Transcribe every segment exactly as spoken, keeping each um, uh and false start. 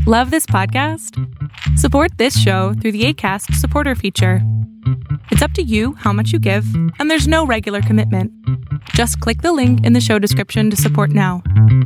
Love this podcast? Support this show through the Acast supporter feature. It's up to you how much you give, and there's no regular commitment. Just click the link in the show description to support now.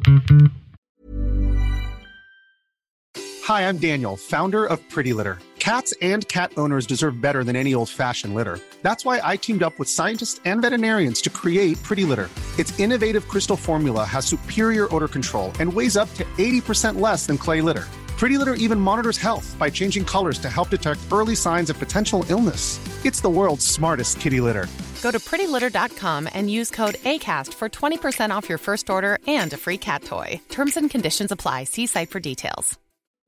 Hi, I'm Daniel, founder of Pretty Litter. Cats and cat owners deserve better than any old-fashioned litter. That's why I teamed up with scientists and veterinarians to create Pretty Litter. Its innovative crystal formula has superior odor control and weighs up to eighty percent less than clay litter. Pretty Litter even monitors health by changing colors to help detect early signs of potential illness. It's the world's smartest kitty litter. Go to pretty litter dot com and use code ACAST for twenty percent off your first order and a free cat toy. Terms and conditions apply. See site for details.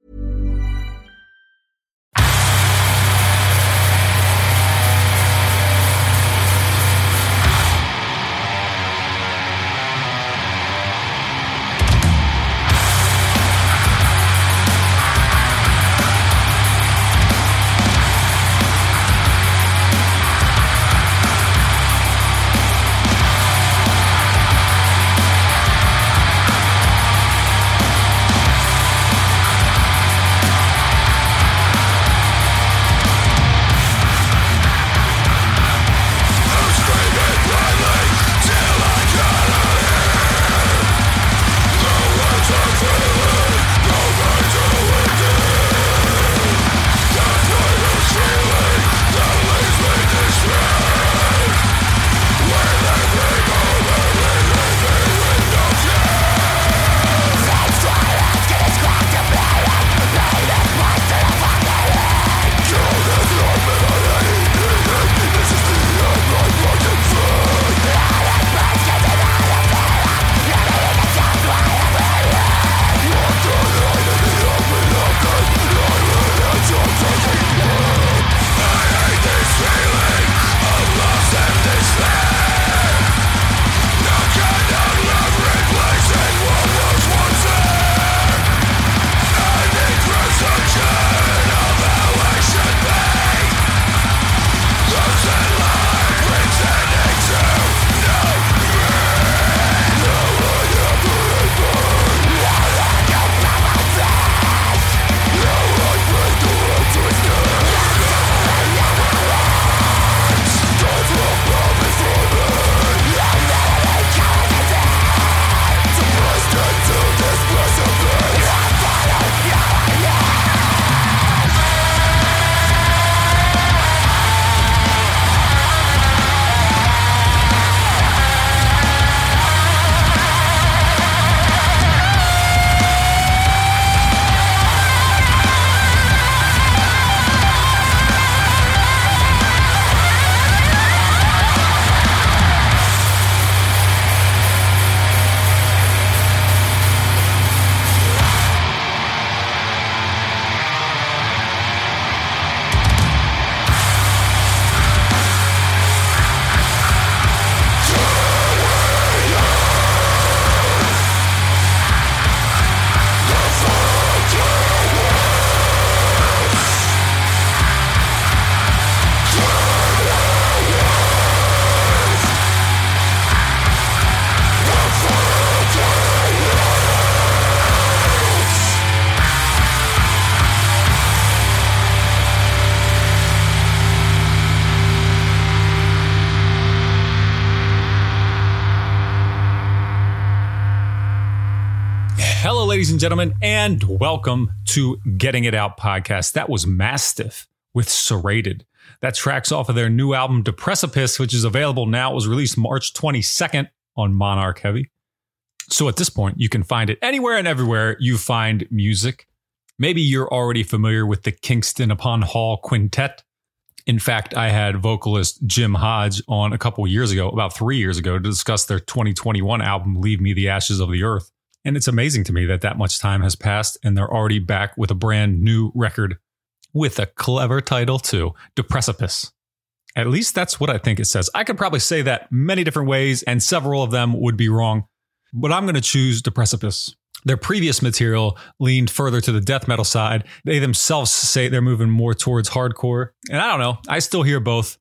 Hello, ladies and gentlemen, and welcome to Getting It Out podcast. That was Mastiff with Serrated. That track's off of their new album, Deprecipice, which is available now. It was released March twenty-second on Monarch Heavy. So at this point, you can find it anywhere and everywhere you find music. Maybe you're already familiar with the Kingston upon Hall Quintet. In fact, I had vocalist Jim Hodge on a couple years ago, about three years ago, to discuss their twenty twenty-one album, Leave Me the Ashes of the Earth. And it's amazing to me that that much time has passed and they're already back with a brand new record with a clever title too, Deprecipice. At least that's what I think it says. I could probably say that many different ways and several of them would be wrong, but I'm going to choose Deprecipice. Their previous material leaned further to the death metal side. They themselves say they're moving more towards hardcore. And I don't know, I still hear both.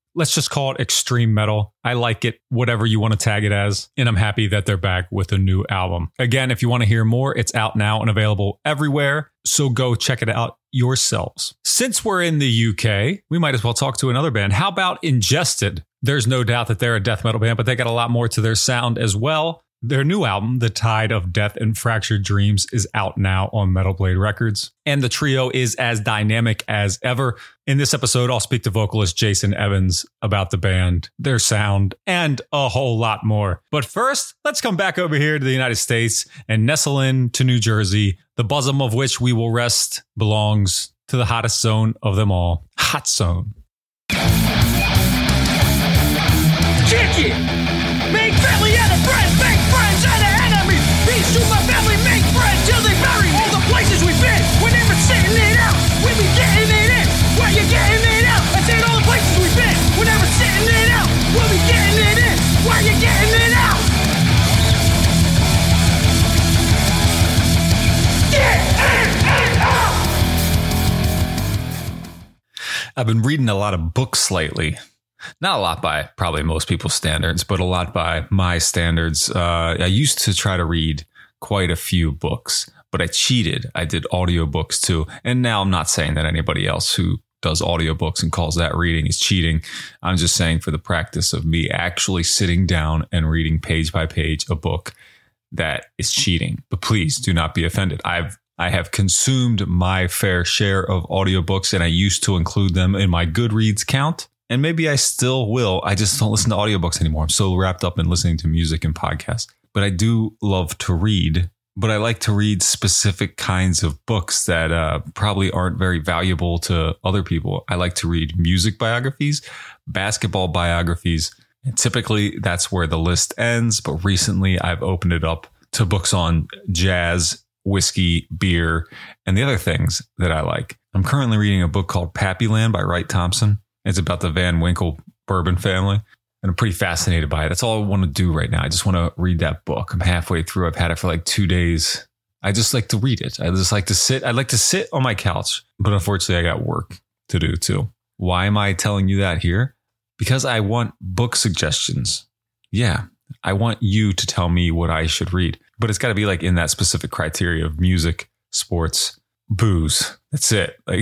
let's just call it extreme metal. I like it, whatever you want to tag it as. And I'm happy that they're back with a new album. Again, if you want to hear more, it's out now and available everywhere. So go check it out yourselves. Since we're in the U K, we might as well talk to another band. How about Ingested? There's no doubt that they're a death metal band, but they got a lot more to their sound as well. Their new album, The Tide of Death and Fractured Dreams, is out now on Metal Blade Records. And the trio is as dynamic as ever. In this episode, I'll speak to vocalist Jason Evans about the band, their sound, and a whole lot more. But first, let's come back over here to the United States and nestle in to New Jersey, the bosom of which we will rest belongs to the hottest zone of them all, Hot Zone. Kick it! Make family and a friend, make friends and an enemy. Peace to my family, make friends till they bury all the places we've been. We're never sitting it out, we be getting it in. Where you getting it out? I said all the places we've been. We're never sitting it out, we'll be getting it in. Where you getting it out? Get it out! I've been reading a lot of books lately. Not a lot by probably most people's standards, but a lot by my standards. Uh, I used to try to read quite a few books, but I cheated. I did audiobooks too. And now I'm not saying that anybody else who does audiobooks and calls that reading is cheating. I'm just saying for the practice of me actually sitting down and reading page by page a book, that is cheating. But please do not be offended. I've I have consumed my fair share of audiobooks, and I used to include them in my Goodreads count. And maybe I still will. I just don't listen to audiobooks anymore. I'm so wrapped up in listening to music and podcasts. But I do love to read. But I like to read specific kinds of books that uh, probably aren't very valuable to other people. I like to read music biographies, basketball biographies. And typically that's where the list ends. But recently I've opened it up to books on jazz, whiskey, beer, and the other things that I like. I'm currently reading a book called Pappyland by Wright Thompson. It's about the Van Winkle bourbon family, and I'm pretty fascinated by it. That's all I want to do right now. I just want to read that book. I'm halfway through. I've had it for like two days. I just like to read it. I just like to sit. I like to sit on my couch, but unfortunately I got work to do too. Why am I telling you that here? Because I want book suggestions. Yeah, I want you to tell me what I should read, but it's got to be like in that specific criteria of music, sports, booze. That's it. Like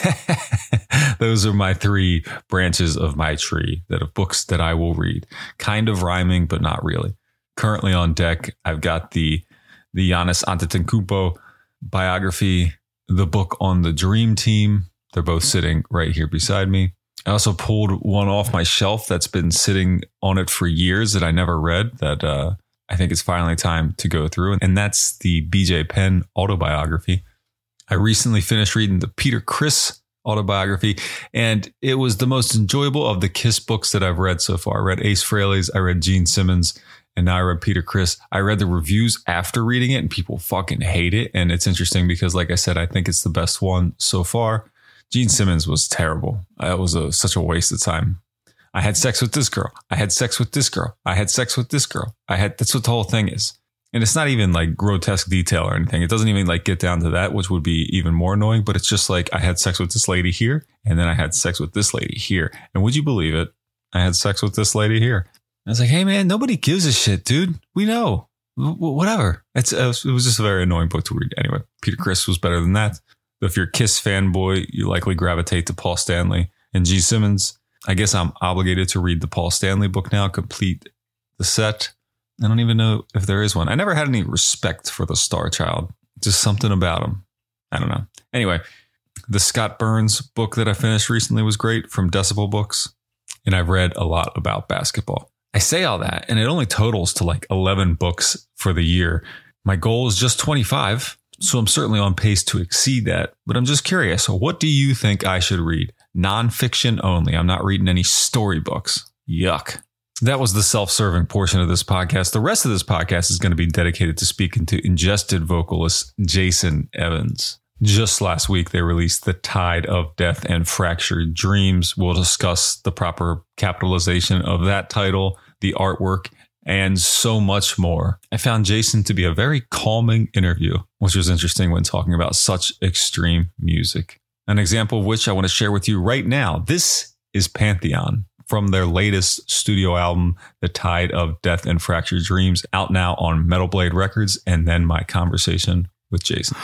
those are my three branches of my tree that of books that I will read. Kind of rhyming, but not really. Currently on deck, I've got the the Giannis Antetokounmpo biography, the book on the Dream Team. They're both sitting right here beside me. I also pulled one off my shelf that's been sitting on it for years that I never read that uh, I think it's finally time to go through. And that's the B J Penn autobiography. I recently finished reading the Peter Criss autobiography, and it was the most enjoyable of the Kiss books that I've read so far. I read Ace Frehley's, I read Gene Simmons, and now I read Peter Criss. I read the reviews after reading it, and people fucking hate it. And it's interesting because, like I said, I think it's the best one so far. Gene Simmons was terrible. It was a, such a waste of time. I had sex with this girl. I had sex with this girl. I had sex with this girl. I had, that's what the whole thing is. And it's not even like grotesque detail or anything. It doesn't even like get down to that, which would be even more annoying. But it's just like I had sex with this lady here, and then I had sex with this lady here. And would you believe it? I had sex with this lady here. I was like, hey, man, nobody gives a shit, dude. We know. W- whatever. It's uh, it was just a very annoying book to read. Anyway, Peter Criss was better than that. But if you're a Kiss fanboy, you likely gravitate to Paul Stanley and Gene Simmons. I guess I'm obligated to read the Paul Stanley book now, complete the set. I don't even know if there is one. I never had any respect for the Star Child. Just something about him. I don't know. Anyway, the Scott Burns book that I finished recently was great from Decibel Books. And I've read a lot about basketball. I say all that, and it only totals to like eleven books for the year. My goal is just twenty-five, so I'm certainly on pace to exceed that. But I'm just curious, what do you think I should read? Nonfiction only. I'm not reading any storybooks. Yuck. That was the self-serving portion of this podcast. The rest of this podcast is going to be dedicated to speaking to Ingested vocalist Jason Evans. Just last week, they released The Tide of Death and Fractured Dreams. We'll discuss the proper capitalization of that title, the artwork, and so much more. I found Jason to be a very calming interview, which was interesting when talking about such extreme music. An example of which I want to share with you right now. This is Pantheon from their latest studio album, The Tide of Death and Fractured Dreams, out now on Metal Blade Records, and then my conversation with Jason.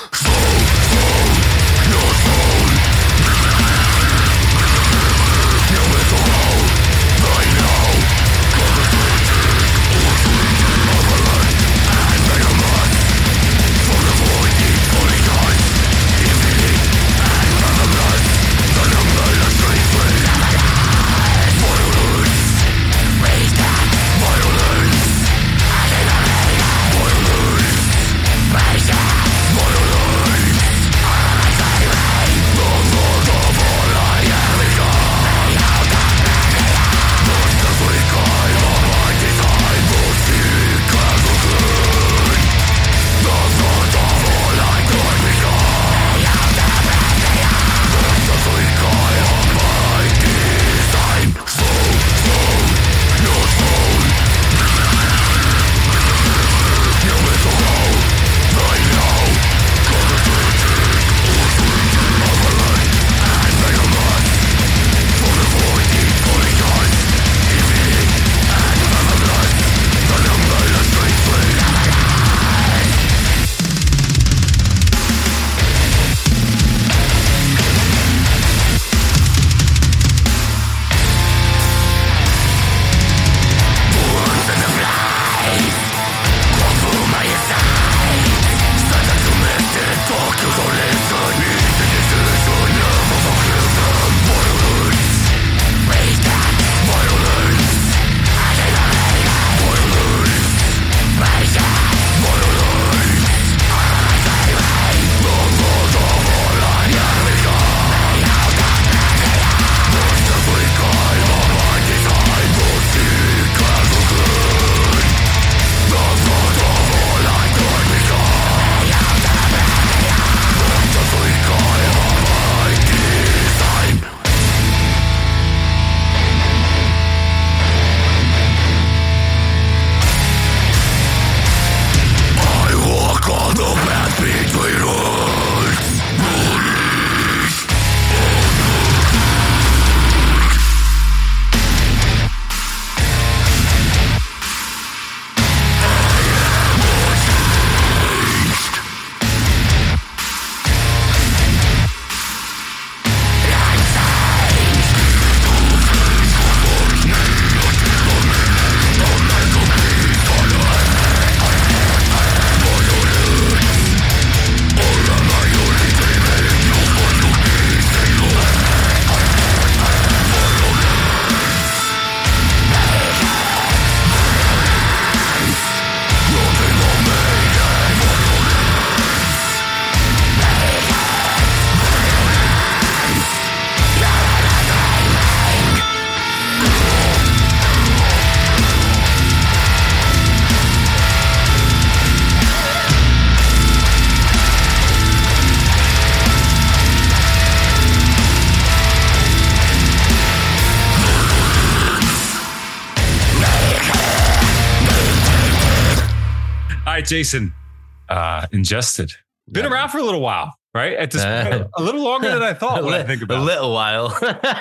right, Jason, uh, Ingested. Been yeah. around for a little while, right? At this uh, point, a little longer than I thought. When li- I think about a little while.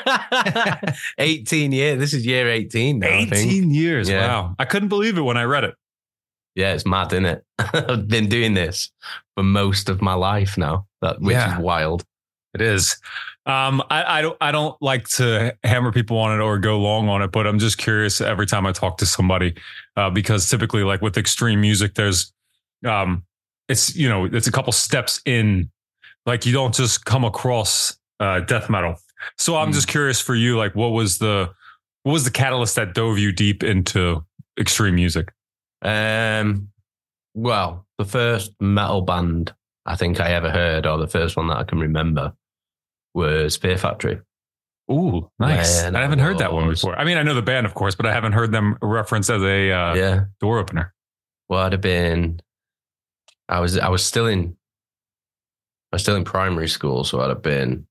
eighteen years. This is year eighteen now, eighteen I think. years. Yeah. Wow. I couldn't believe it when I read it. Yeah, it's mad, isn't it? I've been doing this for most of my life now, that, which yeah. is wild. It is. Um, I, I don't. I don't like to hammer people on it or go long on it, but I'm just curious every time I talk to somebody, uh, because typically, like with extreme music, there's, um, it's you know, it's a couple steps in. Like you don't just come across uh, death metal. So I'm mm. just curious for you, like what was the what was the catalyst that dove you deep into extreme music? Um, well, the first metal band I think I ever heard, or the first one that I can remember, was Fear Factory. Ooh, nice. Man, I haven't I heard that one before. I mean, I know the band, of course, but I haven't heard them referenced as a uh, yeah. door opener. Well, I'd have been, I was, I was still in, I was still in primary school, so I'd have been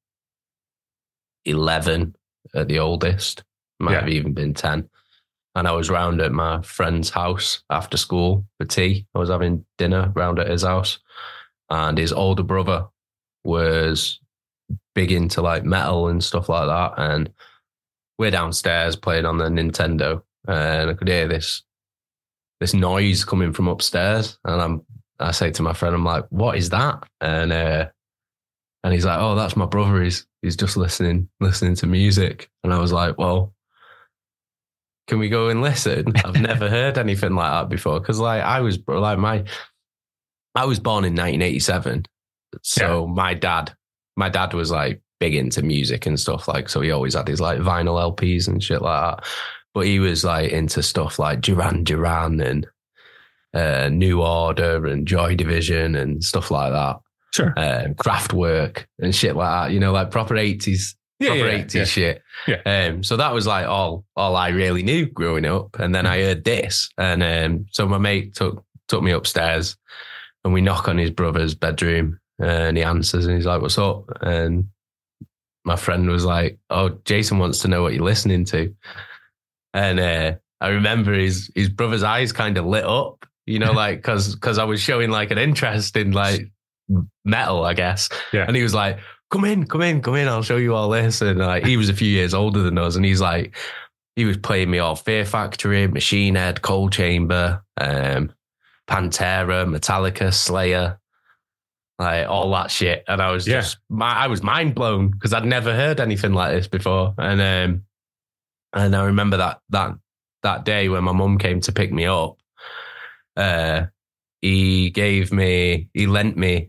eleven at the oldest. Might yeah. have even been ten. And I was round at my friend's house after school for tea. I was having dinner round at his house. And his older brother was big into like metal and stuff like that. And we're downstairs playing on the Nintendo, and I could hear this this noise coming from upstairs, and I'm I say to my friend, I'm like, "What is that?" And uh, and he's like, "Oh, that's my brother. He's he's just listening listening to music." And I was like, "Well, can we go and listen?" I've never heard anything like that before, because like I was like my I was born in nineteen eighty-seven, so yeah. my dad my dad was like big into music and stuff, like, so he always had his like vinyl L Ps and shit like that. But he was like into stuff like Duran Duran and uh, New Order and Joy Division and stuff like that. Sure. Uh, Kraftwerk and shit like that, you know, like proper eighties, yeah, proper yeah, eighties yeah. shit. Yeah. Um, so that was like all all I really knew growing up. And then I heard this. And um, so my mate took took me upstairs, and we knock on his brother's bedroom, and he answers and he's like, "What's up?" And my friend was like, "Oh, Jason wants to know what you're listening to." And uh, I remember his his brother's eyes kind of lit up, you know, like, because because I was showing like an interest in like metal, I guess. Yeah. And he was like, come in, come in, come in. I'll show you all this. And like, he was a few years older than us. And he's like, he was playing me all Fear Factory, Machine Head, Cold Chamber, um, Pantera, Metallica, Slayer, like all that shit. And I was just, yeah. my, I was mind blown, because I'd never heard anything like this before. And, um, And I remember that that that day when my mum came to pick me up, uh, he gave me, he lent me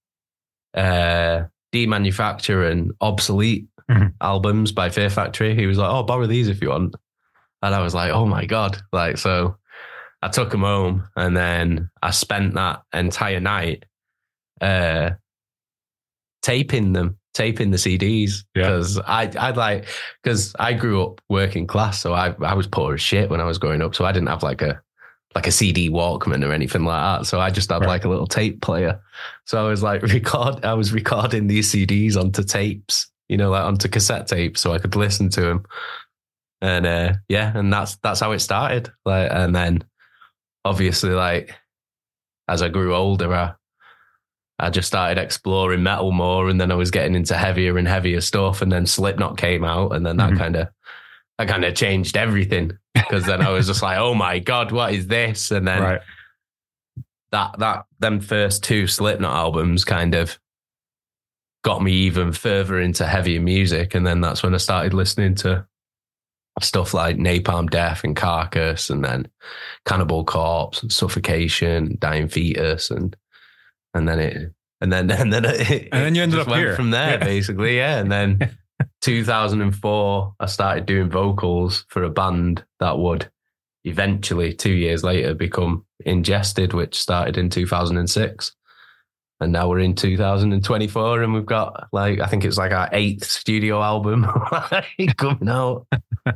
uh, Demanufacture and Obsolete mm-hmm. albums by Fear Factory. He was like, "Oh, borrow these if you want." And I was like, "Oh my God." Like, so I took them home, and then I spent that entire night uh, taping them. taping the C Ds, because yeah. I I like because I grew up working class, so I I was poor as shit when I was growing up, so I didn't have like a like a C D Walkman or anything like that, so I just had right. like a little tape player. So I was like record I was recording these C Ds onto tapes, you know, like onto cassette tapes, so I could listen to them. And uh, yeah, and that's that's how it started. Like, and then obviously, like as I grew older, I. I just started exploring metal more, and then I was getting into heavier and heavier stuff, and then Slipknot came out, and then that kind of that kind of changed everything, because then I was just like, "Oh my God, what is this?" And then right. that that them first two Slipknot albums kind of got me even further into heavier music, and then that's when I started listening to stuff like Napalm Death and Carcass, and then Cannibal Corpse and Suffocation, Dying Fetus, and And then it, and then, and then it, and then you ended up went here from there, yeah. basically, yeah. And then two thousand four, I started doing vocals for a band that would eventually, two years later, become Ingested, which started in two thousand six. And now we're in two thousand twenty-four, and we've got like, I think it's like our eighth studio album coming out.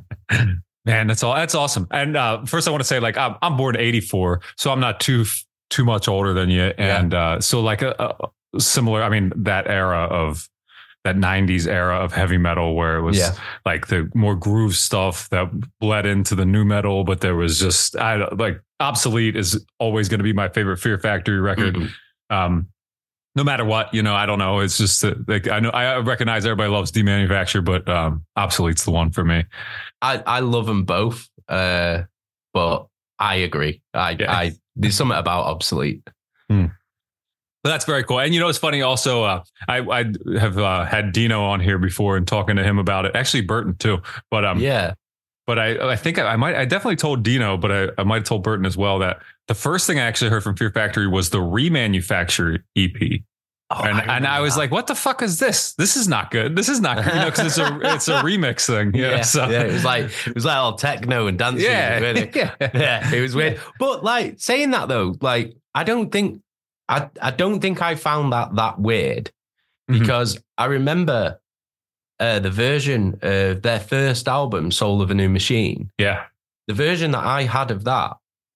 Man, that's all. That's awesome. And uh, first, I want to say, like, I'm, I'm born eighty-four, so I'm not too. too much older than you. And yeah. uh, so like a, a similar, I mean, that era of that nineties era of heavy metal, where it was yeah. like the more groove stuff that bled into the new metal, but there was just, I like Obsolete is always going to be my favorite Fear Factory record. Mm-hmm. Um, no matter what, you know, I don't know. It's just uh, like, I know I recognize everybody loves Demanufacture, but um, Obsolete's the one for me. I, I love them both. Uh, but I agree. I, yeah. I, There's something about Obsolete. Hmm. But that's very cool. And you know, it's funny also, uh, I, I have uh, had Dino on here before and talking to him about it. Actually, Burton too. But um, yeah. But I, I think I, I might, I definitely told Dino, but I, I might have told Burton as well that the first thing I actually heard from Fear Factory was the Remanufacture E P. Oh, and I, and I was that. like, what the fuck is this? This is not good. This is not good. You know, because it's a it's a remix thing. You yeah, know, so. yeah. It was like it was like all techno and dancing. Yeah, really. yeah. yeah. It was weird. But like saying that though, like I don't think I I don't think I found that that weird, because mm-hmm. I remember uh, the version of their first album, Soul of a New Machine. Yeah, the version that I had of that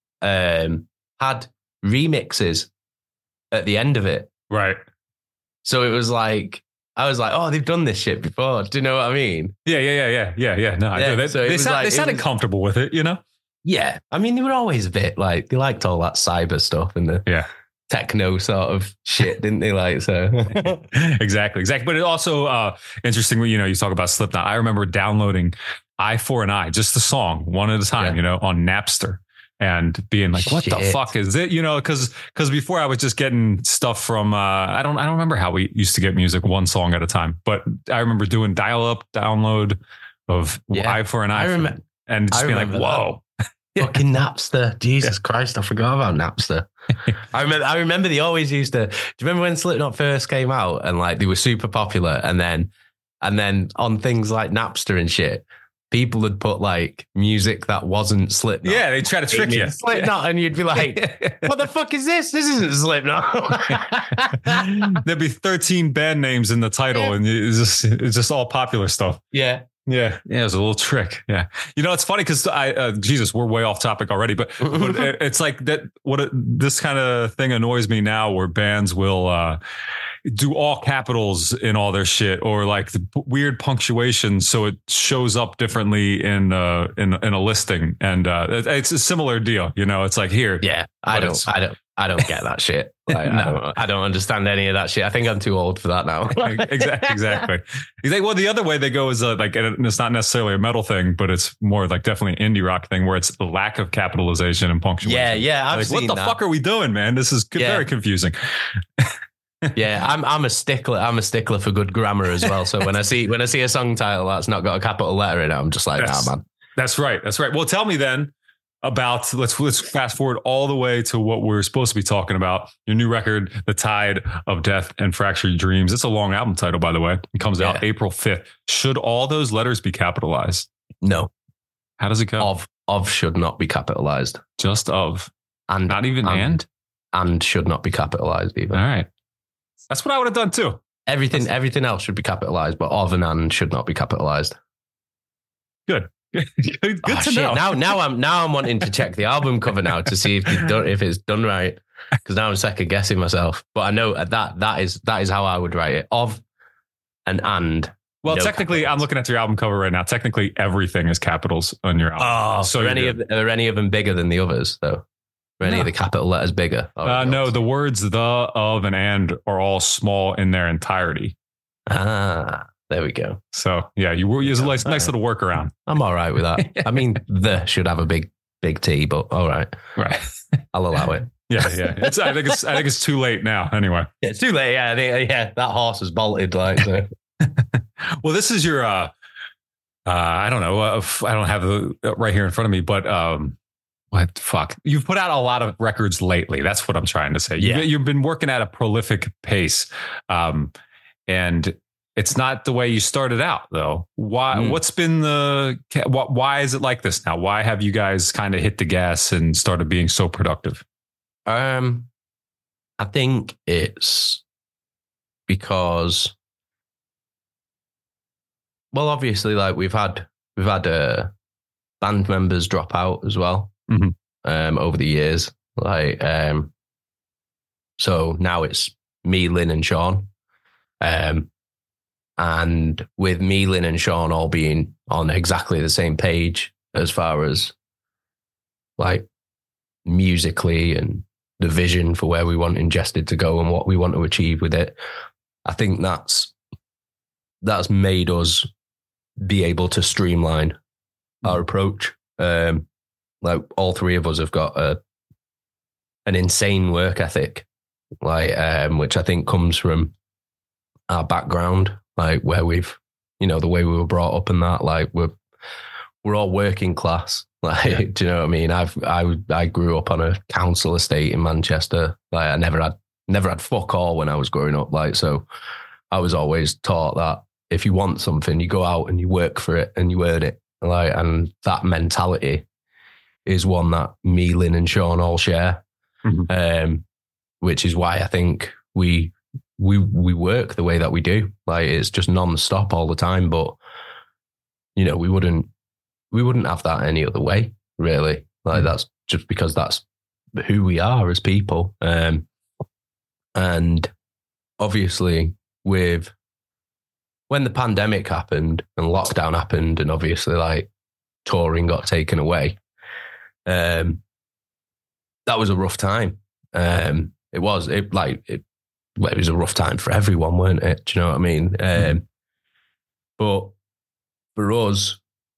um, had remixes at the end of it. Right. So it was like, I was like, oh, they've done this shit before. Do you know what I mean? Yeah, yeah, yeah, yeah, yeah, yeah. No, I yeah, do. They, so they, sound, like, they sounded was, comfortable with it, you know? Yeah. I mean, they were always a bit like, they liked all that cyber stuff and the yeah. techno sort of shit, didn't they? Like, so. exactly, exactly. But it also uh, interesting, you know, you talk about Slipknot. I remember downloading Eye for an Eye, just the song, one at a time, Yeah. you know, on Napster. And being like, what the Shit. fuck is it? You know, because because before I was just getting stuff from uh, I don't I don't remember how we used to get music one song at a time, but I remember doing dial up download of Yeah. Eye for an Eye, I remember- and just I being like, remember whoa, Fucking Napster. Jesus Christ, I forgot about Napster. I remember I remember they always used to. Do you remember when Slipknot first came out and like they were super popular, and then and then on things like Napster and shit, people would put like music that wasn't Slipknot. yeah, they try to trick you. Slipknot, and you'd be like, what the fuck is this? This isn't Slipknot. There'd be thirteen band names in the title, Yeah. and it's just it's just all popular stuff. yeah. Yeah, yeah, it was a little trick. Yeah, you know, it's funny because I, uh, Jesus, we're way off topic already, but, but it, it's like that. What it, this kind of thing annoys me now, where bands will uh, do all capitals in all their shit, or like the p- weird punctuation, so it shows up differently in uh, in in a listing, and uh, it, it's a similar deal. You know, it's like here, Yeah. I But don't it's- I don't I don't get that shit. Like, I, No. don't, I don't understand any of that shit. I think I'm too old for that now. exactly, exactly. Exactly. Well, the other way they go is uh, like, and it's not necessarily a metal thing, but it's more like definitely an indie rock thing, where it's the lack of capitalization and punctuation. Yeah, yeah, I've Like, seen what the that. fuck are we doing, man? This is Yeah. very confusing. Yeah, I'm I'm a stickler. I'm a stickler for good grammar as well. So when I see when I see a song title that's not got a capital letter in it, I'm just like, That's- nah, man. That's right. That's right. Well, tell me then about let's let's fast forward all the way to what we're supposed to be talking about. Your new record, The Tide of Death and Fractured Dreams. It's a long album title, by the way. It comes out Yeah. April fifth. Should all those letters be capitalized? No, How does it go? of of should not be capitalized, Just of, and not even and, and. and should not be capitalized either. All right. That's what I would have done too. Everything everything else should be capitalized, but of and and should not be capitalized. Good. Good, good Oh, to shit. know. Now, now I'm now I'm wanting to check the album cover now to see if it's done, if it's done right, because now I'm second guessing myself. But I know that that is that is how I would write it. Of and and. Well, no technically, I'm capitals. looking at your album cover right now. Technically, everything is capitals on your album. Oh, so are you're any good. of are any of them bigger than the others though? Are any No. of the capital letters bigger? Or Uh, are no, yours? the words the, of, and and are all small in their entirety. Ah, there we go. So yeah, you were use a nice, nice Alright. little workaround. I'm all right with that. I mean, the should have a big big T, but all right, Right. I'll allow it. Yeah, yeah. It's I think it's I think it's too late now. Anyway. Yeah, it's too late. Yeah, I think, yeah, that horse has bolted. Like, so. Well, this is your uh uh I don't know. Uh, f- I don't have the uh, right here in front of me, but um what the fuck? You've put out a lot of records lately. That's what I'm trying to say. Yeah. You've, you've been working at a prolific pace. Um and it's not the way you started out though. Why Mm. what's been the what why is it like this now? Why have you guys kind of hit the gas and started being so productive? Um, I think it's because, well, obviously, like we've had we've had uh, band members drop out as well Mhm. um, over the years. Like, um, so now it's me, Lynn, and Sean. Um, and with me, Lynn, and Sean all being on exactly the same page as far as like musically and the vision for where we want Ingested to go and what we want to achieve with it. I think that's that's made us be able to streamline our approach. Um, like all three of us have got a an insane work ethic, like um, which I think comes from our background, like where we've, you know, the way we were brought up and that, like we're we're all working class. Like, Yeah. do you know what I mean? I've I I grew up on a council estate in Manchester. Like, I never had never had fuck all when I was growing up. Like, so I was always taught that if you want something, you go out and you work for it and you earn it. Like, and that mentality is one that me, Lynn, and Sean all share. Mhm. Um, which is why I think we we we work the way that we do. Like, it's just non-stop all the time. But you know, we wouldn't we wouldn't have that any other way, really. Like, that's just because that's who we are as people. Um, and obviously, with when the pandemic happened and lockdown happened, and obviously like touring got taken away, um, that was a rough time. Um, it was it like it, well, it was a rough time for everyone, weren't it? Do you know what I mean? Um, but for us,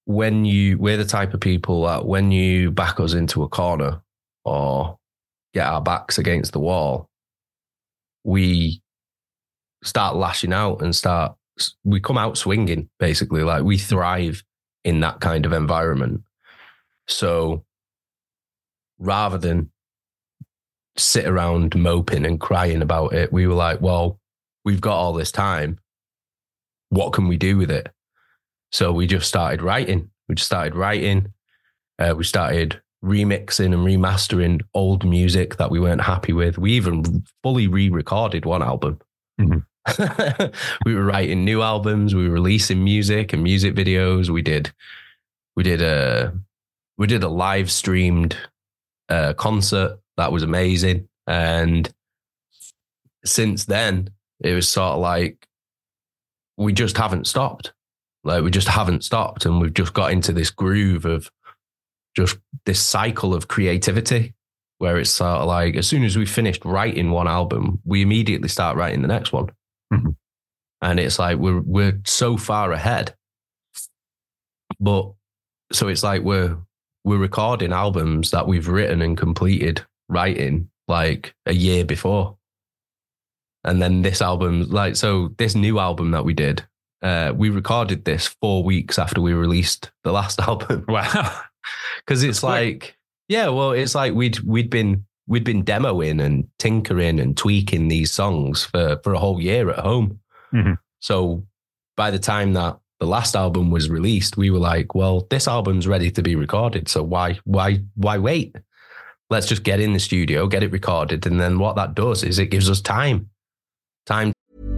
when you, we're the type of people that when you back us into a corner or get our backs against the wall, we start lashing out and start, we come out swinging, basically. Like, we thrive in that kind of environment. So rather than sit around moping and crying about it, we were like, well, we've got all this time. What can we do with it? So we just started writing. We just started writing. Uh, we started remixing and remastering old music that we weren't happy with. We even fully re-recorded one album. Mm-hmm. We were writing new albums. We were releasing music and music videos. We did, we did a, we did a live streamed uh, concert that was amazing. And since then, it was sort of like we just haven't stopped. Like, we just haven't stopped, and we've just got into this groove of just this cycle of creativity, where it's sort of like as soon as we finished writing one album, we immediately start writing the next one. Mm-hmm. And it's like we're we're so far ahead. But so it's like we're we're recording albums that we've written and completed writing like a year before. And then this album, like, so this new album that we did, uh, we recorded this four weeks after we released the last album. Wow. Because it's like, yeah, well, it's like we'd we'd been we'd been demoing and tinkering and tweaking these songs for, for a whole year at home. Mm-hmm. So by the time that the last album was released, we were like, well, this album's ready to be recorded. So why why why wait? Let's just get in the studio, get it recorded. And then what that does is it gives us time. Time.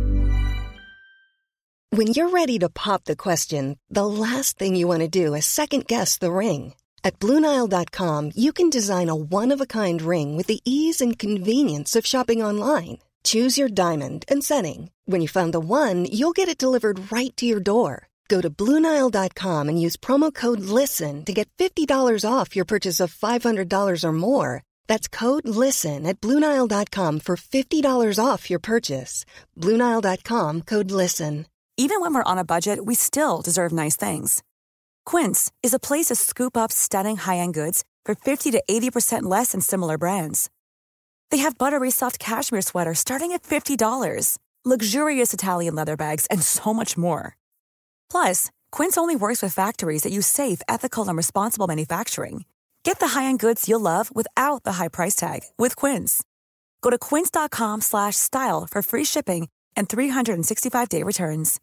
When you're ready to pop the question, the last thing you want to do is second guess the ring. At Blue Nile dot com, you can design a one-of-a-kind ring with the ease and convenience of shopping online. Choose your diamond and setting. When you find the one, you'll get it delivered right to your door. Go to Blue Nile dot com and use promo code LISTEN to get fifty dollars off your purchase of five hundred dollars or more. That's code LISTEN at Blue Nile dot com for fifty dollars off your purchase. Blue Nile dot com, code LISTEN. Even when we're on a budget, we still deserve nice things. Quince is a place to scoop up stunning high-end goods for fifty to eighty percent less than similar brands. They have buttery soft cashmere sweaters starting at fifty dollars, luxurious Italian leather bags, and so much more. Plus, Quince only works with factories that use safe, ethical, and responsible manufacturing. Get the high-end goods you'll love without the high price tag with Quince. Go to quince.com slash style for free shipping and three sixty-five day returns.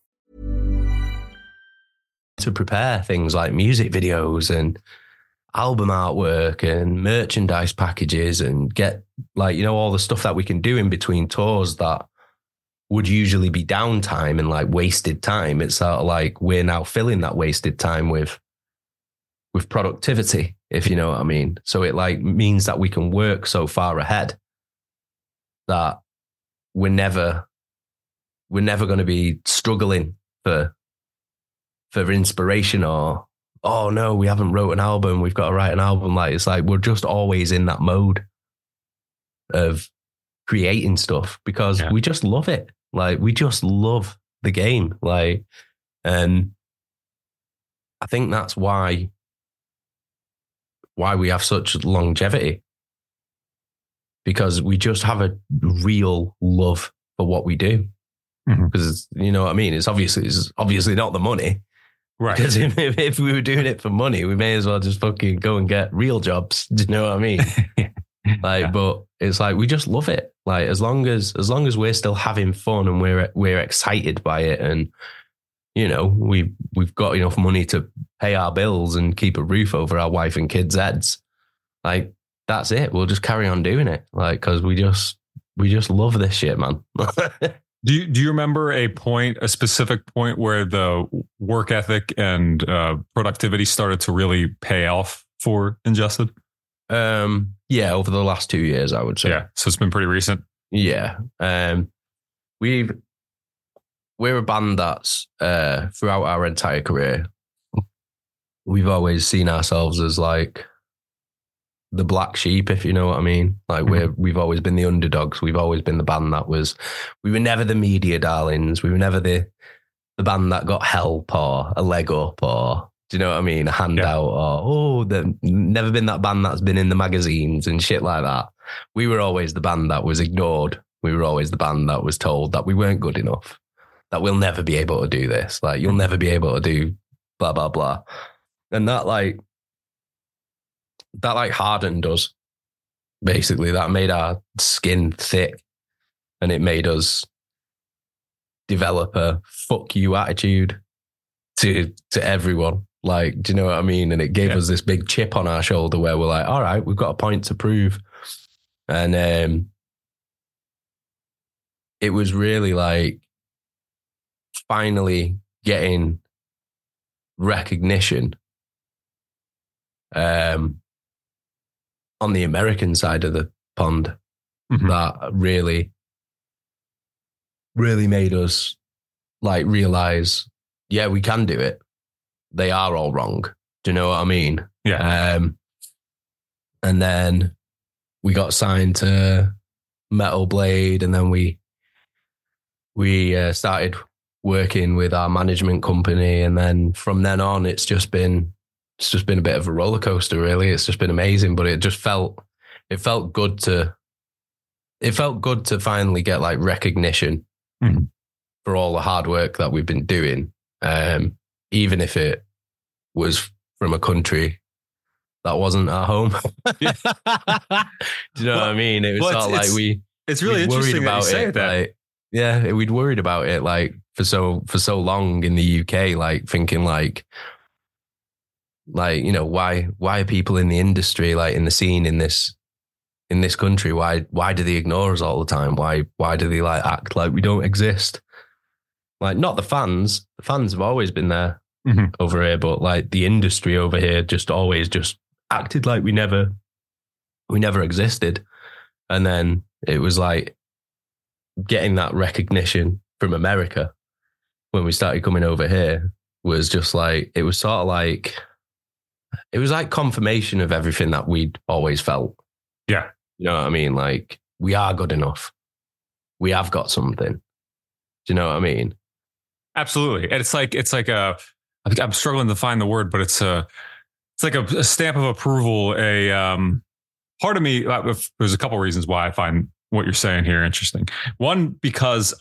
To prepare things like music videos and album artwork and merchandise packages and get, like, you know, all the stuff that we can do in between tours that would usually be downtime and like wasted time. It's sort of like we're now filling that wasted time with with productivity, if you know what I mean. So it like means that we can work so far ahead that we're never we're never going to be struggling for for inspiration or, oh no, we haven't wrote an album, we've got to write an album. Like, it's like we're just always in that mode of creating stuff because yeah. we just love it. Like, we just love the game. Like, and I think that's why why we have such longevity, because we just have a real love for what we do. Because mm-hmm. you know what I mean? It's obviously it's obviously not the money. Right. Because if, if we were doing it for money, we may as well just fucking go and get real jobs. Do you know what I mean? Like, yeah. But it's like we just love it. Like, as long as as long as we're still having fun and we're we're excited by it, and you know, we we've got enough money to pay our bills and keep a roof over our wife and kids' heads. Like, that's it. We'll just carry on doing it. Like, because we just we just love this shit, man. Do you, do you remember a point, a specific point where the work ethic and uh, productivity started to really pay off for Ingested? Um, yeah, over the last two years, I would say. Yeah, so it's been pretty recent. Yeah, um, we've we're a band that's uh, throughout our entire career, we've always seen ourselves as like the black sheep, if you know what I mean. Like, we're, we've always been the underdogs. We've always been the band that was, we were never the media darlings. We were never the the band that got help or a leg up or, Do you know what I mean? A handout yeah. or, oh, they've never been that band that's been in the magazines and shit like that. We were always the band that was ignored. We were always the band that was told that we weren't good enough, that we'll never be able to do this. Like, you'll never be able to do blah, blah, blah. And that like, that like hardened us, basically. That made our skin thick and it made us develop a fuck you attitude to to everyone. Like, do you know what I mean? And it gave yeah. us this big chip on our shoulder where we're like, all right, we've got a point to prove. And um, it was really like finally getting recognition um, on the American side of the pond mm-hmm. that really, really made us like realize, yeah, we can do it. They are all wrong. Do you know what I mean? Yeah. Um, and then we got signed to Metal Blade, and then we we uh, started working with our management company, and then from then on, it's just been it's just been a bit of a roller coaster. Really, it's just been amazing. But it just felt it felt good to it felt good to finally get like recognition mm-hmm. for all the hard work that we've been doing. Um, even if it was from a country that wasn't our home. Do you know well, what I mean? It was well, sort of like we, it's really interesting about that you say it, that. Like, yeah, we'd worried about it like for so, for so long in the U K, like thinking like, like, you know, why, why are people in the industry, like in the scene in this, in this country? Why, why do they ignore us all the time? Why, why do they like act like we don't exist? Like, not the fans. The fans have always been there mm-hmm. over here, but like the industry over here just always just acted like we never, we never existed. And then it was like getting that recognition from America when we started coming over here was just like, it was sort of like, it was like confirmation of everything that we'd always felt. Yeah. You know what I mean? Like, we are good enough. We have got something. Do you know what I mean? Absolutely. And it's like, it's like a, I'm struggling to find the word, but it's a, it's like a, a stamp of approval. A um, part of me, there's a couple of reasons why I find what you're saying here interesting. One, because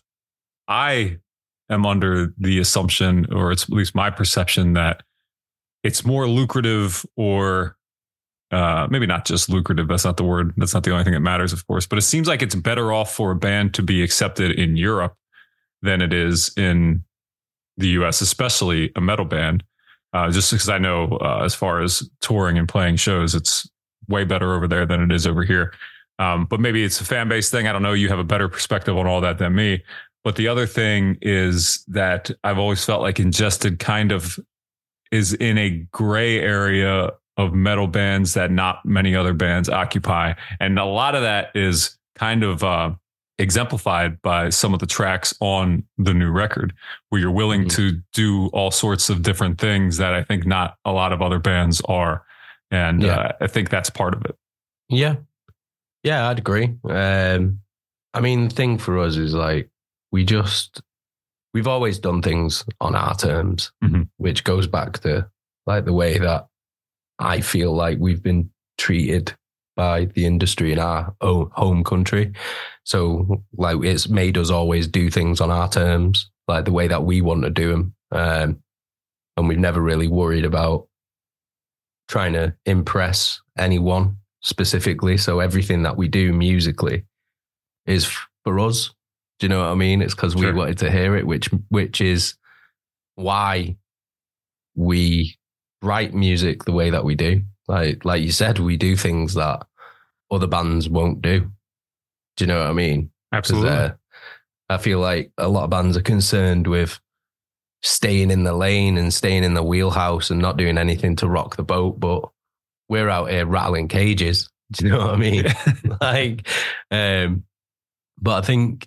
I am under the assumption, or it's at least my perception, that it's more lucrative, or uh, maybe not just lucrative. That's not the word. That's not the only thing that matters, of course, but it seems like it's better off for a band to be accepted in Europe than it is in the U S, especially a metal band. Uh, just because I know uh, as far as touring and playing shows, it's way better over there than it is over here. Um, but maybe it's a fan base thing. I don't know. You have a better perspective on all that than me. But the other thing is that I've always felt like Ingested kind of is in a gray area of metal bands that not many other bands occupy. And a lot of that is kind of uh, exemplified by some of the tracks on the new record, where you're willing mm-hmm. to do all sorts of different things that I think not a lot of other bands are. And yeah. uh, I think that's part of it. Yeah. Yeah, I'd agree. Um, I mean, the thing for us is like, we just, we've always done things on our terms, mm-hmm. which goes back to like the way that I feel like we've been treated by the industry in our own home country. So like, it's made us always do things on our terms, like the way that we want to do them. Um, and we've never really worried about trying to impress anyone specifically. So everything that we do musically is for us. Do you know what I mean? It's because sure. we wanted to hear it, which which is why we write music the way that we do. Like like you said, we do things that other bands won't do. Do you know what I mean? Absolutely. Uh, I feel like a lot of bands are concerned with staying in the lane and staying in the wheelhouse and not doing anything to rock the boat, but we're out here rattling cages. Do you know what I mean? like, um, but I think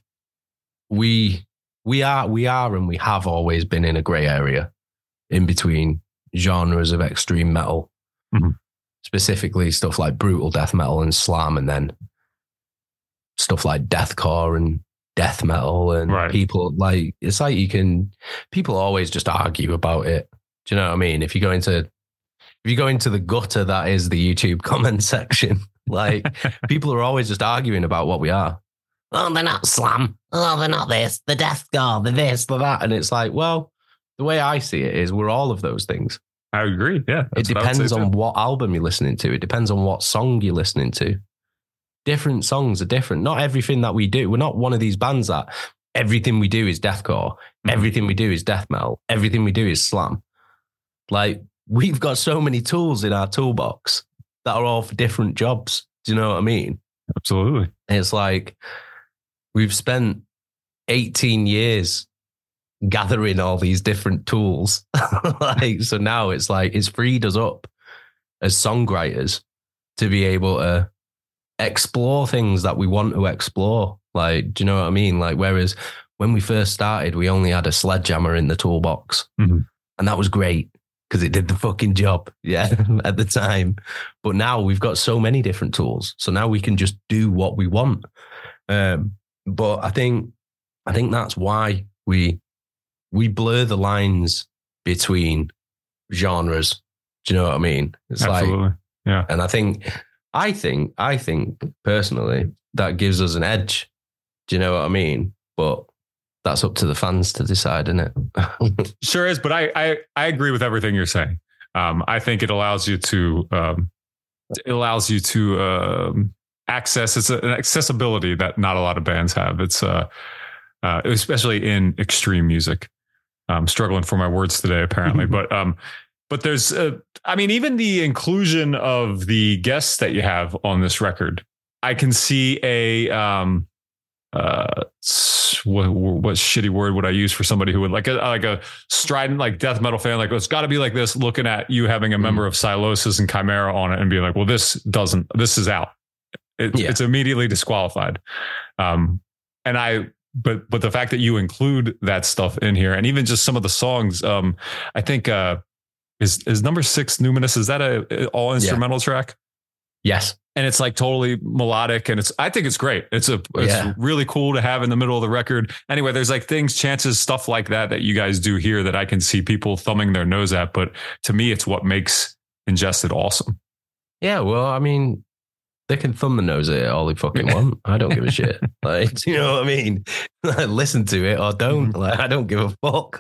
we we are we are and we have always been in a grey area in between genres of extreme metal, mm-hmm. specifically stuff like brutal death metal and slam, and then stuff like deathcore and death metal. And right. people like, it's like you can, people always just argue about it. Do you know what I mean? If you go into if you go into the gutter that is the YouTube comment section, like people are always just arguing about what we are. Oh, they're not slam. Oh, they're not this. The deathcore, the this, the that. And it's like, well, the way I see it is we're all of those things. I agree. Yeah. It depends on what album you're listening to. It depends on what song you're listening to. Different songs are different. Not everything that we do. We're not one of these bands that everything we do is deathcore. Mm-hmm. Everything we do is death metal. Everything we do is slam. Like, we've got so many tools in our toolbox that are all for different jobs. Do you know what I mean? Absolutely. It's like we've spent eighteen years gathering all these different tools. Like, so now it's like it's freed us up as songwriters to be able to explore things that we want to explore. Like, do you know what I mean? Like, whereas when we first started, we only had a sledgehammer in the toolbox, mm-hmm. and that was great because it did the fucking job. Yeah, at the time. But now we've got so many different tools, so now we can just do what we want. Um, but I think, I think that's why we we blur the lines between genres. Do you know what I mean? It's Absolutely. Like, yeah, and I think. I think, I think personally, that gives us an edge. Do you know what I mean? But that's up to the fans to decide, isn't it? Sure is, but I, I I agree with everything you're saying. Um, I think it allows you to um, it allows you to um, access. It's an accessibility that not a lot of bands have. It's uh, uh, especially in extreme music. I'm struggling for my words today, apparently, but um. But there's, uh, I mean, even the inclusion of the guests that you have on this record, I can see a, um, uh, what, what shitty word would I use for somebody who would like a, like a strident, like death metal fan, like, it's got to be like this, looking at you having a member mm. of Sylosis and Chimera on it and being like, well, this doesn't, this is out. It, yeah. It's immediately disqualified. Um, and I, but, but the fact that you include that stuff in here and even just some of the songs, um, I think, uh, Is is number six Numinous? Is that a, a all instrumental yeah. track? Yes, and it's like totally melodic, and it's I think it's great. It's a it's yeah. really cool to have in the middle of the record. Anyway, there's like things, chances, stuff like that that you guys do here that I can see people thumbing their nose at, but to me, it's what makes Ingested awesome. Yeah, well, I mean, they can thumb the nose at it all they fucking want. I don't give a shit. Like, do you know what I mean? Listen to it or don't. Like, I don't give a fuck.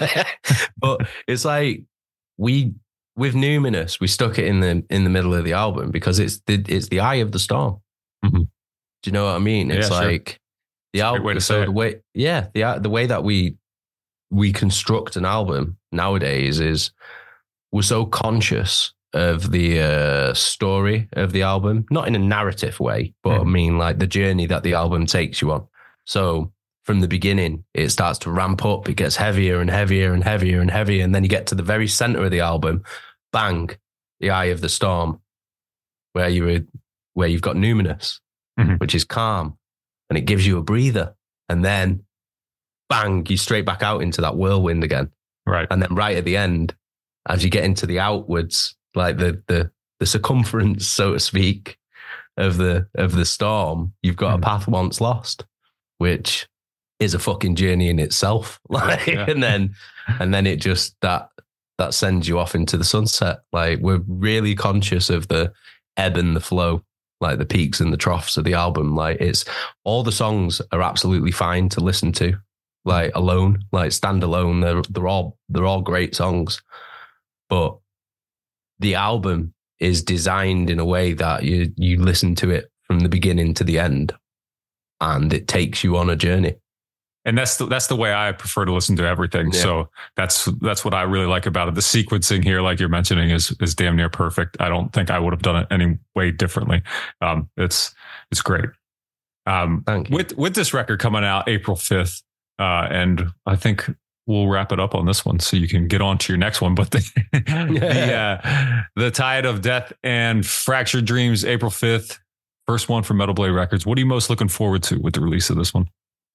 But it's like. We, with Numinous, we stuck it in the in the middle of the album because it's the it's the eye of the storm. Mm-hmm. Do you know what I mean? It's yeah, like sure. the album. Way to so say the way, yeah, the the way that we we construct an album nowadays is we're so conscious of the uh, story of the album, not in a narrative way, but mm-hmm. I mean like the journey that the album takes you on. So. From the beginning, it starts to ramp up. It gets heavier and heavier and heavier and heavier. And then you get to the very center of the album, bang, the eye of the storm, where you where you've got Numinous, mm-hmm. which is calm, and it gives you a breather. And then, bang, you straight back out into that whirlwind again. Right. And then right at the end, as you get into the outwards, like the the the circumference, so to speak, of the of the storm, you've got mm-hmm. a path once lost, which is a fucking journey in itself. Like, yeah. and then, and then it just, that, that sends you off into the sunset. Like, we're really conscious of the ebb and the flow, like the peaks and the troughs of the album. Like, it's all the songs are absolutely fine to listen to, like alone, like stand alone. They're, they're all, they're all great songs, but the album is designed in a way that you, you listen to it from the beginning to the end and it takes you on a journey. And that's the, that's the way I prefer to listen to everything. Yeah. So that's that's what I really like about it. The sequencing here, like you're mentioning, is is damn near perfect. I don't think I would have done it any way differently. Um, it's it's great. Um, Thank you. With with this record coming out April fifth, uh, and I think we'll wrap it up on this one, so you can get on to your next one. But the the, uh, the Tide of Death and Fractured Dreams, April fifth, first one from Metal Blade Records. What are you most looking forward to with the release of this one?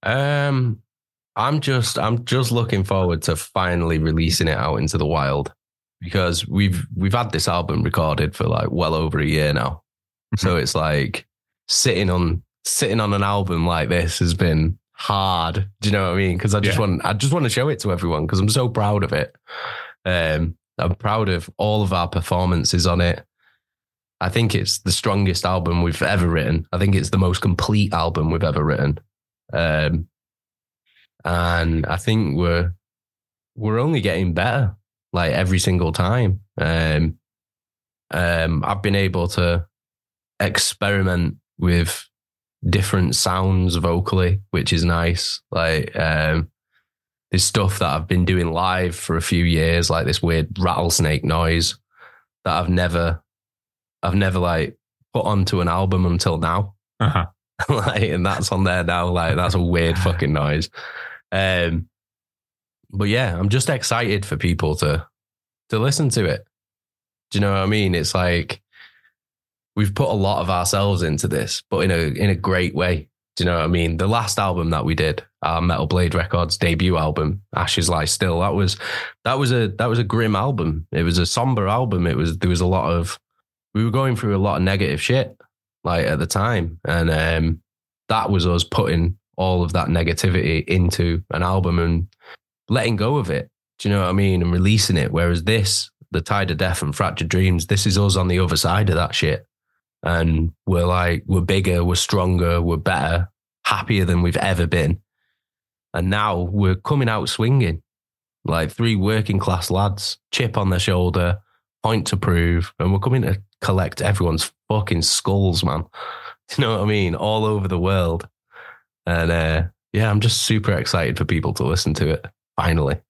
Um, I'm just, I'm just looking forward to finally releasing it out into the wild because we've, we've had this album recorded for like well over a year now. So it's like sitting on, sitting on an album like this has been hard. Do you know what I mean? Cause I just yeah. want, I just want to show it to everyone cause I'm so proud of it. Um, I'm proud of all of our performances on it. I think it's the strongest album we've ever written. I think it's the most complete album we've ever written. Um, and I think we're we're only getting better, like every single time. Um, um, I've been able to experiment with different sounds vocally, which is nice. Like um, there's stuff that I've been doing live for a few years, like this weird rattlesnake noise that I've never, I've never like put onto an album until now. Uh-huh. Like, and that's on there now. Like that's a weird fucking noise. Um, but yeah, I'm just excited for people to to listen to it. Do you know what I mean? It's like we've put a lot of ourselves into this, but in a in a great way. Do you know what I mean? The last album that we did, our Metal Blade Records debut album, Ashes Lie Still, that was that was a that was a grim album. It was a somber album. It was there was a lot of we were going through a lot of negative shit like at the time, and um, that was us putting all of that negativity into an album and letting go of it. Do you know what I mean? And releasing it. Whereas this, The Tide of Death and Fractured Dreams, this is us on the other side of that shit. And we're like, we're bigger, we're stronger, we're better, happier than we've ever been. And now we're coming out swinging like three working class lads, chip on their shoulder, point to prove. And we're coming to collect everyone's fucking skulls, man. Do you know what I mean? All over the world. And uh, yeah, I'm just super excited for people to listen to it. Finally.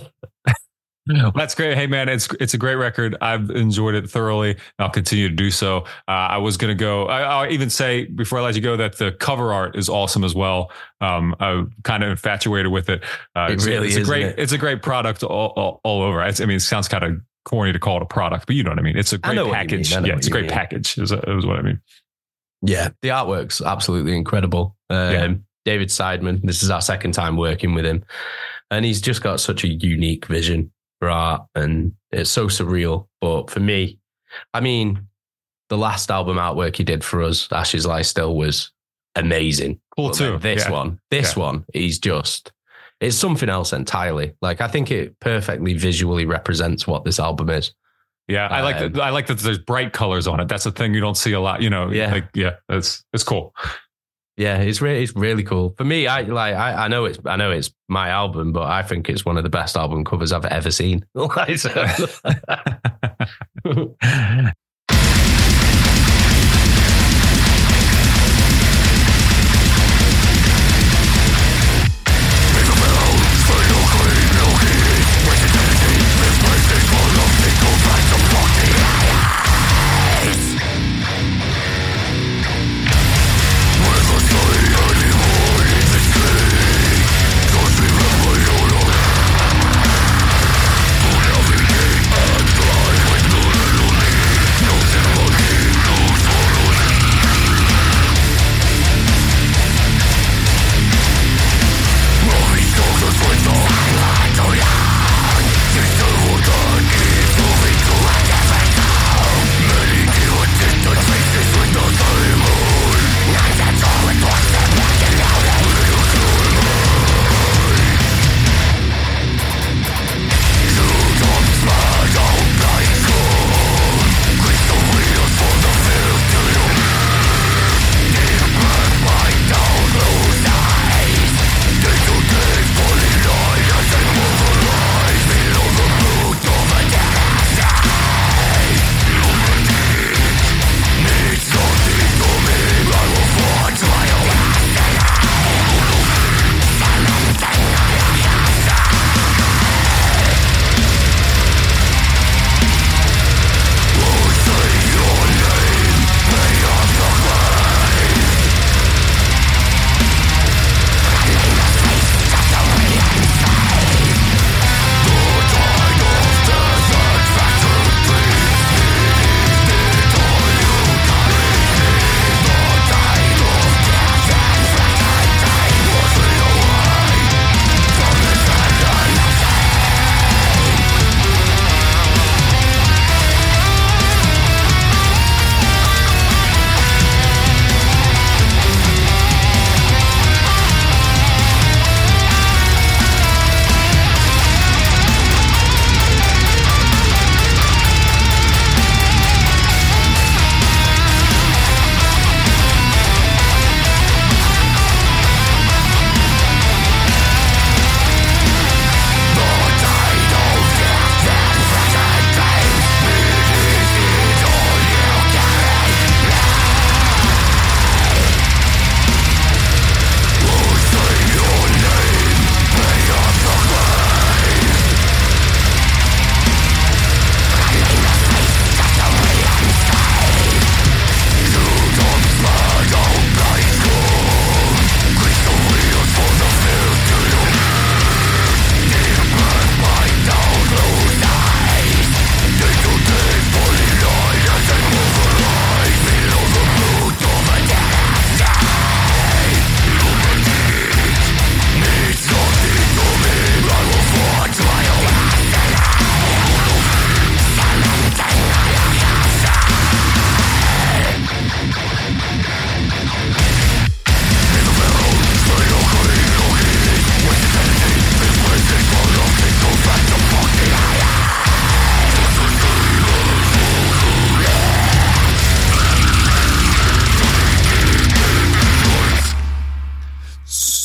Well, that's great. Hey, man, it's it's a great record. I've enjoyed it thoroughly. I'll continue to do so. Uh, I was going to go. I, I'll even say before I let you go that the cover art is awesome as well. Um, I'm kind of infatuated with it. Uh, it it's, really it's is. A great, it? It's a great product all, all, all over. It's, I mean, it sounds kind of corny to call it a product, but you know what I mean. It's a great package. Yeah, it's a great mean. package. Is, is what I mean. Yeah, the artwork's absolutely incredible. Um, yeah. David Seidman. This is our second time working with him, and he's just got such a unique vision for art, and it's so surreal. But for me, I mean, the last album artwork he did for us, Ashes Lie Still, was amazing. Cool but too. This yeah. one, this yeah. one, he's just, it's something else entirely. Like, I think it perfectly visually represents what this album is. Yeah, I like um, that. I like that there's bright colors on it. That's a thing you don't see a lot. You know, yeah, like, yeah, it's it's cool. Yeah, it's really it's really cool. For me, I like I, I know it's I know it's my album, but I think it's one of the best album covers I've ever seen.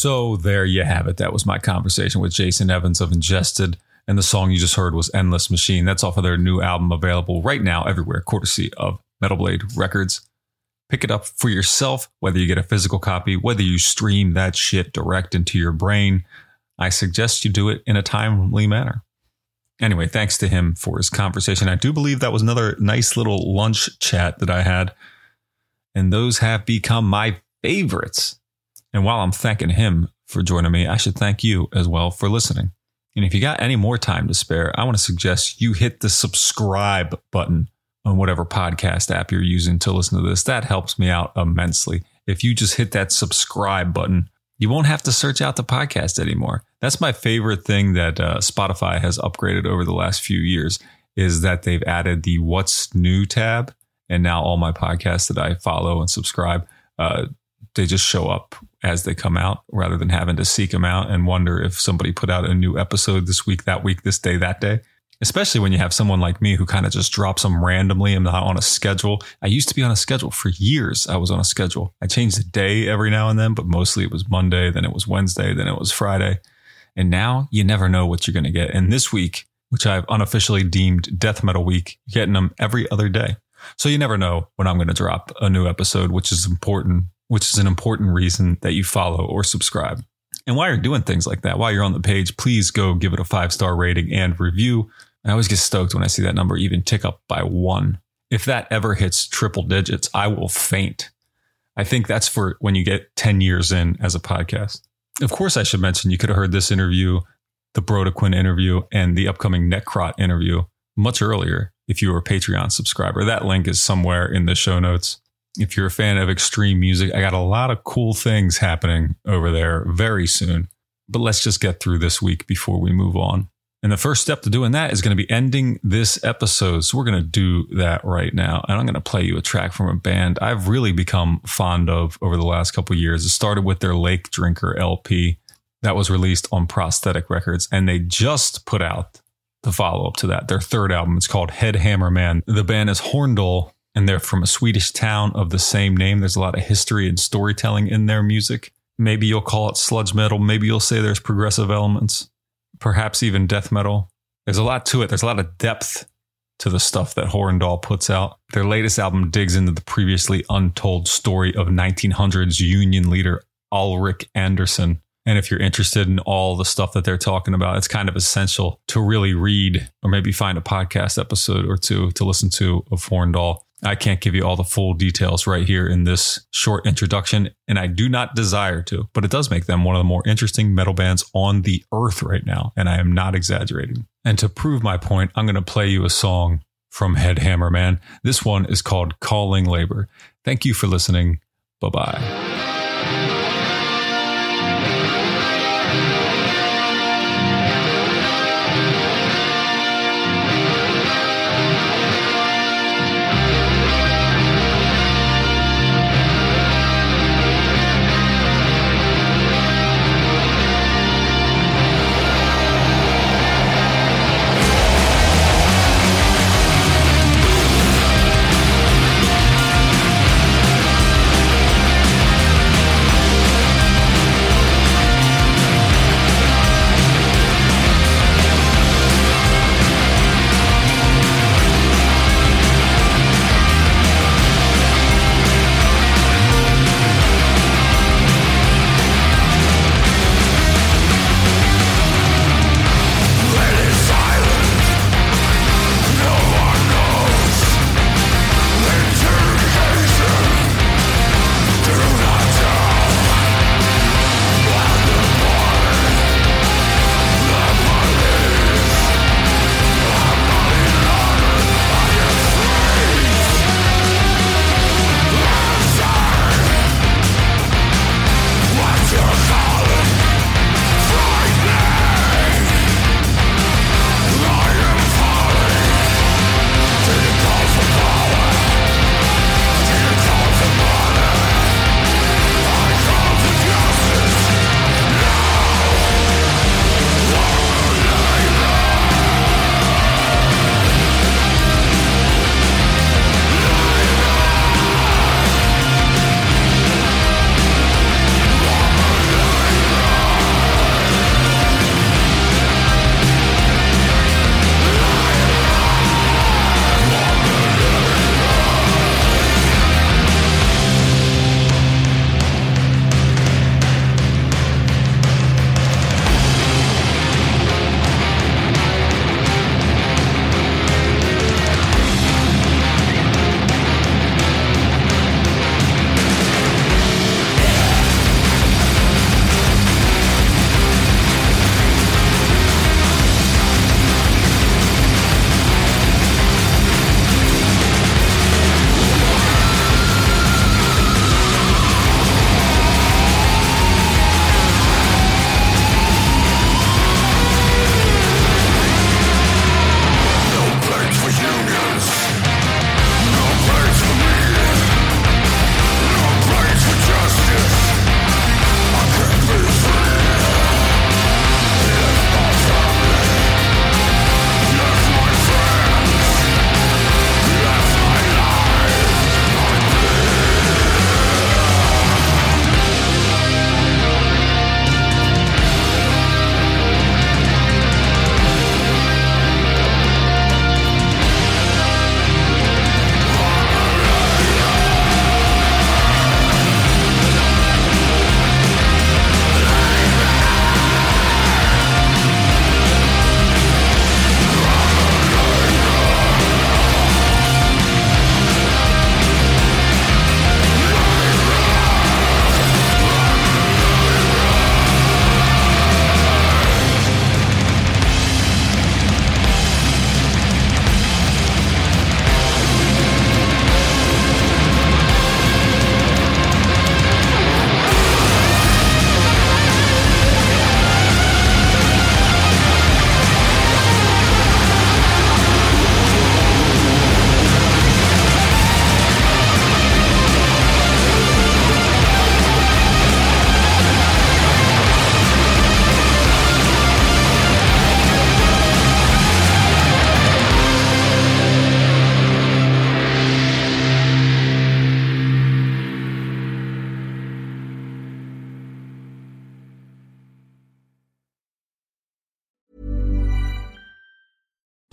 So there you have it. That was my conversation with Jason Evans of Ingested. And the song you just heard was Endless Machine. That's off of their new album, available right now everywhere, courtesy of Metal Blade Records. Pick it up for yourself, whether you get a physical copy, whether you stream that shit direct into your brain. I suggest you do it in a timely manner. Anyway, thanks to him for his conversation. I do believe that was another nice little lunch chat that I had. And those have become my favorites. And while I'm thanking him for joining me, I should thank you as well for listening. And if you got any more time to spare, I want to suggest you hit the subscribe button on whatever podcast app you're using to listen to this. That helps me out immensely. If you just hit that subscribe button, you won't have to search out the podcast anymore. That's my favorite thing that uh, Spotify has upgraded over the last few years, is that they've added the What's New tab. And now all my podcasts that I follow and subscribe, uh, they just show up as they come out rather than having to seek them out and wonder if somebody put out a new episode this week, that week, this day, that day. Especially when you have someone like me who kind of just drops them randomly. I'm not on a schedule. I used to be on a schedule for years. I was on a schedule. I changed the day every now and then, but mostly it was Monday, then it was Wednesday, then it was Friday. And now you never know what you're going to get. And this week, which I've unofficially deemed Death Metal Week, you're getting them every other day. So you never know when I'm going to drop a new episode, which is important, which is an important reason that you follow or subscribe. And while you're doing things like that, while you're on the page, please go give it a five-star rating and review. I always get stoked when I see that number even tick up by one. If that ever hits triple digits, I will faint. I think that's for when you get ten years in as a podcast. Of course, I should mention you could have heard this interview, the Brodequin interview, and the upcoming Necrot interview much earlier if you were a Patreon subscriber. That link is somewhere in the show notes. If you're a fan of extreme music, I got a lot of cool things happening over there very soon. But let's just get through this week before we move on. And the first step to doing that is going to be ending this episode. So we're going to do that right now. And I'm going to play you a track from a band I've really become fond of over the last couple of years. It started with their Lake Drinker L P that was released on Prosthetic Records. And they just put out the follow-up to that, their third album. It's called Headhammer Man. The band is Horndal, and they're from a Swedish town of the same name. There's a lot of history and storytelling in their music. Maybe you'll call it sludge metal. Maybe you'll say there's progressive elements. Perhaps even death metal. There's a lot to it. There's a lot of depth to the stuff that Horndal puts out. Their latest album digs into the previously untold story of nineteen hundreds Union leader Ulrik Andersson. And if you're interested in all the stuff that they're talking about, it's kind of essential to really read or maybe find a podcast episode or two to listen to of Horndal. I can't give you all the full details right here in this short introduction, and I do not desire to, but it does make them one of the more interesting metal bands on the earth right now, and I am not exaggerating. And to prove my point, I'm going to play you a song from Headhammer Man. This one is called Calling Labor. Thank you for listening. Bye-bye. We'll be right back.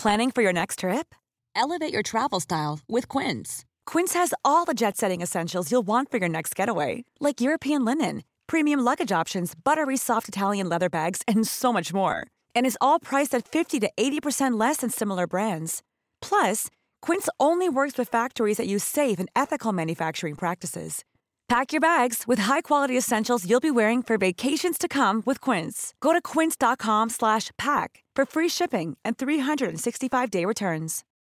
Planning for your next trip? Elevate your travel style with Quince. Quince has all the jet-setting essentials you'll want for your next getaway, like European linen, premium luggage options, buttery soft Italian leather bags, and so much more. And is all priced at fifty to eighty percent less than similar brands. Plus, Quince only works with factories that use safe and ethical manufacturing practices. Pack your bags with high-quality essentials you'll be wearing for vacations to come with Quince. Go to quince.com slash pack for free shipping and three sixty-five day returns.